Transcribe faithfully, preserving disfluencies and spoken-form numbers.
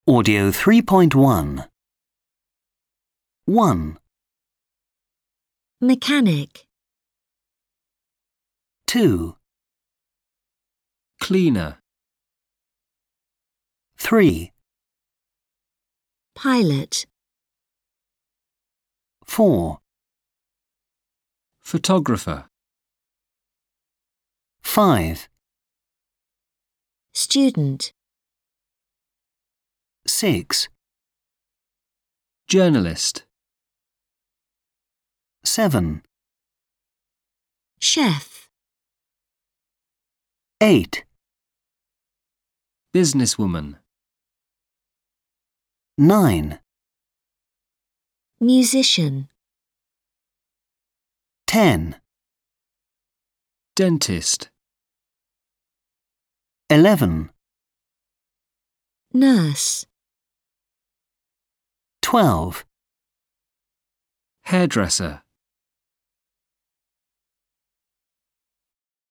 Audio three point one. one, Mechanic. two, Cleaner. three, Pilot. four, Photographer. five, Student. six, Journalist. seven, Chef. eight, Businesswoman. nine, Musician. ten, Dentist. eleven, Nurse. twelve, Hairdresser.